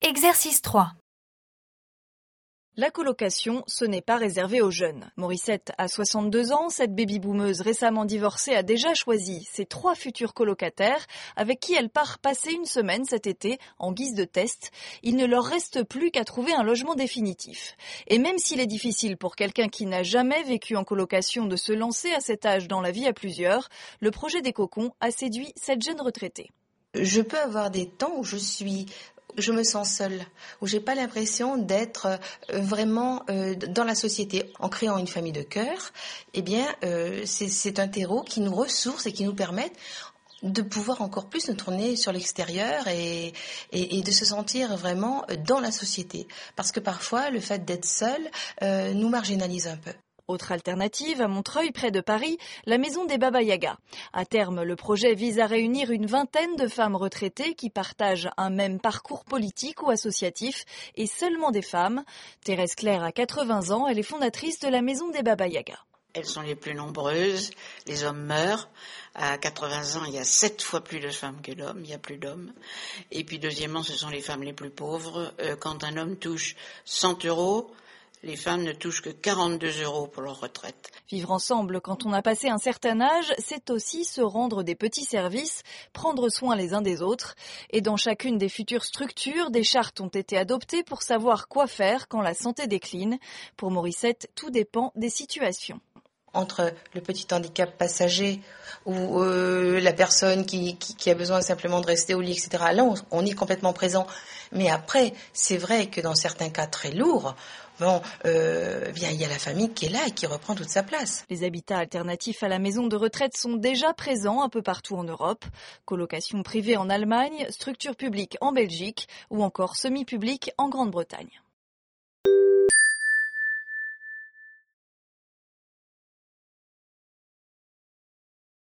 Exercice 3. La colocation, ce n'est pas réservé aux jeunes. Morissette a 62 ans, cette baby-boomeuse récemment divorcée a déjà choisi ses 3 futurs colocataires avec qui elle part passer une semaine cet été en guise de test. Il ne leur reste plus qu'à trouver un logement définitif. Et même s'il est difficile pour quelqu'un qui n'a jamais vécu en colocation de se lancer à cet âge dans la vie à plusieurs, le projet des cocons a séduit cette jeune retraitée. Je peux avoir des temps où je me sens seule, où j'ai pas l'impression d'être vraiment dans la société. En créant une famille de cœur, eh bien, c'est un terreau qui nous ressource et qui nous permet de pouvoir encore plus nous tourner sur l'extérieur et de se sentir vraiment dans la société. Parce que parfois, le fait d'être seul nous marginalise un peu. Autre alternative, à Montreuil, près de Paris, la maison des Baba Yaga. À terme, le projet vise à réunir une vingtaine de femmes retraitées qui partagent un même parcours politique ou associatif, et seulement des femmes. Thérèse Claire a 80 ans, elle est fondatrice de la maison des Baba Yaga. Elles sont les plus nombreuses, les hommes meurent. À 80 ans, il y a 7 fois plus de femmes que d'hommes, il n'y a plus d'hommes. Et puis deuxièmement, ce sont les femmes les plus pauvres. Quand un homme touche 100 €, les femmes ne touchent que 42 € pour leur retraite. Vivre ensemble quand on a passé un certain âge, c'est aussi se rendre des petits services, prendre soin les uns des autres. Et dans chacune des futures structures, des chartes ont été adoptées pour savoir quoi faire quand la santé décline. Pour Morissette, tout dépend des situations. Entre le petit handicap passager ou la personne qui a besoin simplement de rester au lit, etc. Là, on est complètement présent. Mais après, c'est vrai que dans certains cas très lourds, il y a la famille qui est là et qui reprend toute sa place. Les habitats alternatifs à la maison de retraite sont déjà présents un peu partout en Europe. Colocation privée en Allemagne, structure publique en Belgique ou encore semi-publique en Grande-Bretagne.